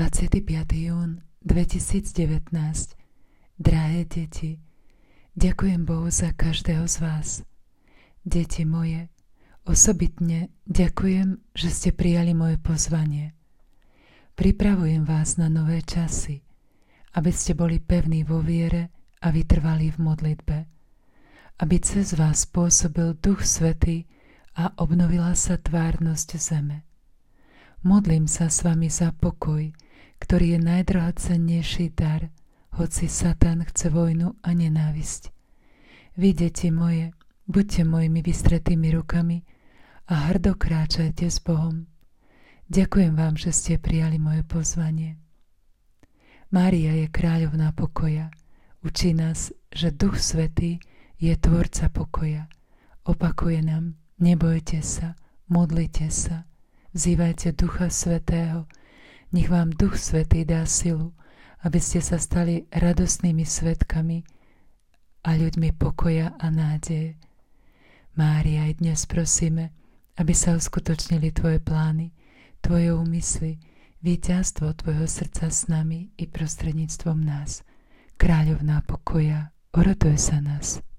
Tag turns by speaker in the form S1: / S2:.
S1: 25. jún 2019. Drahé deti, ďakujem Bohu za každého z vás. Deti moje, osobitne ďakujem, že ste prijali moje pozvanie. Pripravujem vás na nové časy, aby ste boli pevní vo viere a vytrvali v modlitbe, aby cez vás pôsobil Duch Svätý a obnovila sa tvárnosť zeme. Modlím sa s vami za pokoj, ktorý je najdrahocennejší dar, hoci Satan chce vojnu a nenávisť. Vy, deti moje, buďte mojimi vystretými rukami a hrdo kráčajte s Bohom. Ďakujem vám, že ste prijali moje pozvanie. Mária je kráľovná pokoja. Učí nás, že Duch Svätý je tvorca pokoja. Opakuje nám: nebojte sa, modlite sa, vzývajte Ducha Svätého. Nech vám Duch Svätý dá silu, aby ste sa stali radostnými svedkami a ľuďmi pokoja a nádeje. Mária, aj dnes prosíme, aby sa uskutočnili tvoje plány, tvoje úmysly, víťazstvo tvojho srdca s nami i prostredníctvom nás. Kráľovná pokoja, oroduj sa nás.